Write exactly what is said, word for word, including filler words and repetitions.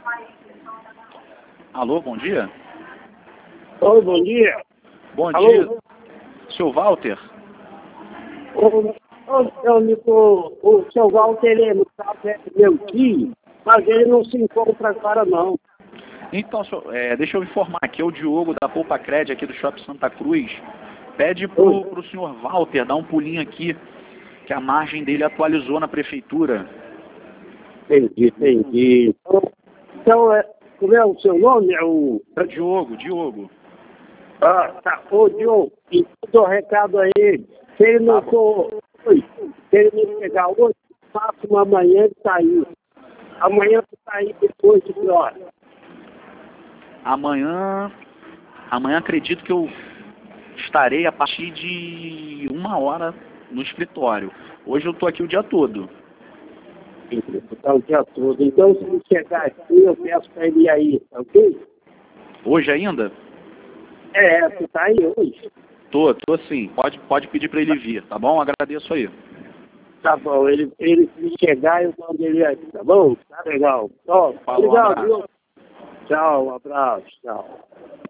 Alô, bom dia. Oi, bom dia. Bom Alô? dia. Seu Walter? Ô, ô, seu amigo, o seu Walter, ele, no caso, é meu tio, mas ele não se encontra agora, não. Então, senhor, é, deixa eu informar aqui, é o Diogo da Poupa Cred aqui do Shopping Santa Cruz. Pede pro, pro senhor Walter dar um pulinho aqui, que a margem dele atualizou na prefeitura. Entendi, entendi. Então, então é, como é o seu nome? É o... É Diogo, Diogo. Ah, tá. Ô, Diogo, e dou recado a ele. Se ele não Tá for hoje, se ele não chegar hoje, faço uma amanhã de sair. Amanhã de sair depois de que hora? Amanhã, amanhã acredito que eu estarei a partir de uma hora no escritório. Hoje eu tô aqui o dia todo. Tá o dia todo. Então, se ele chegar aqui, eu peço para ele ir aí, tá ok? Hoje ainda? É, você tá aí hoje. Tô, tô sim. Pode, pode pedir para ele vir, tá bom? Agradeço aí. Tá bom, ele, ele se chegar, eu mando ele aí, tá bom? Tá legal. Ó, Falou, um obrigado, abraço. viu? Tchau, um abraço, tchau.